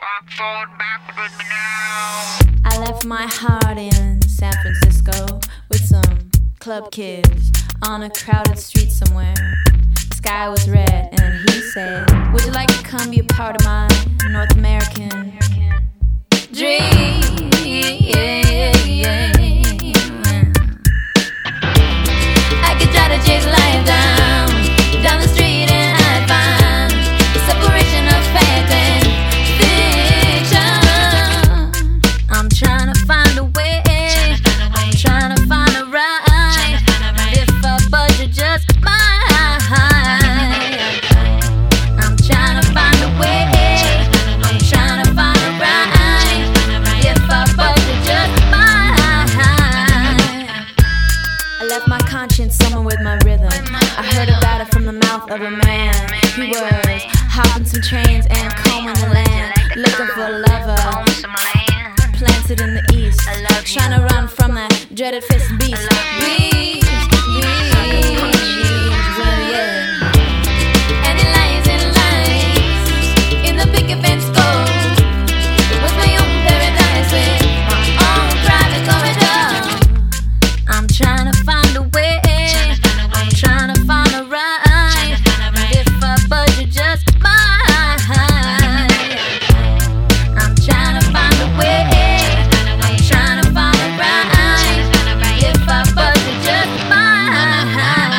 Walk forward, backward with me now. I left my heart in San Francisco with some club kids on a crowded street somewhere. The sky was red and he said, would you like to come be a part of my North American dream? I could try to chase life down the street and I'd find the separation of fact and fiction. I'm trying to find a way, I'm trying to find a ride. If a budget just mine, I'm trying to find a way, I'm trying to find a ride. If a budget just mine, I left my conscience somewhere with my rhythm. I heard about it from the mouth of a man. He was hopping some trains and combing the land, looking for a lover planted in the east, trying to run from that dreaded fist beast. Breeze, well, yeah. And it lies in the picket fence gold. It was my own paradise with my own private corridor. I'm trying to find a way, I'm trying to find a ride. If a budget just mine, I'm trying to find a way, I'm trying to find a ride. If a budget just mine.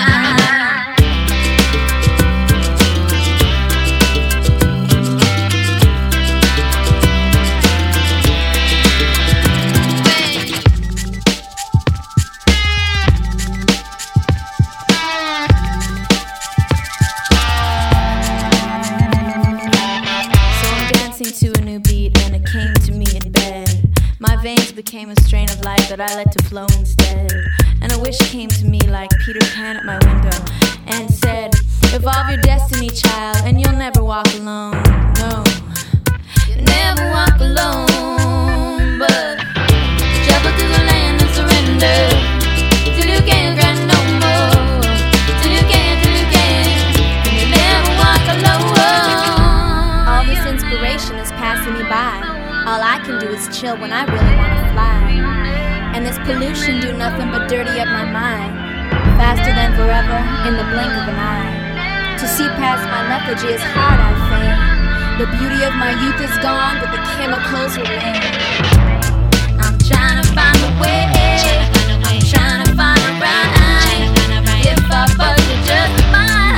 To a new beat and it came to me in bed. My veins became a strain of life that I let to flow instead. And a wish came to me like Peter Pan at my window and said, evolve your destiny, child, and you'll never walk alone. No, you'll never walk alone, but travel to the land of surrender till you can't cry no more. Till you can't, and you'll never walk alone. All this inspiration is passing me by. All I can do is chill when I really want to fly. And this pollution do nothing but dirty up my mind. Faster than forever, in the blink of an eye. To see past my lethargy is hard, I think. The beauty of my youth is gone, but the chemicals remain. I'm trying to find a way, I'm trying to find a ride. If a budget just mine,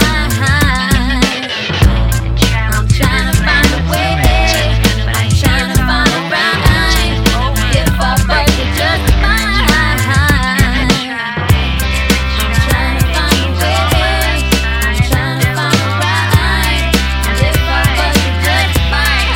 I'm trying to find a way, I'm trying to find a ride. If a budget just mine, I'm trying to find a way, I'm trying to find a ride. If a budget just mine.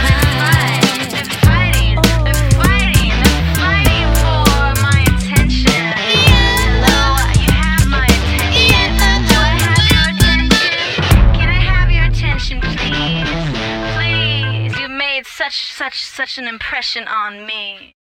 They're fighting for my attention. Hello, you have my attention. Do I have your attention? Can I have your attention, please? Please, you made such an impression on me.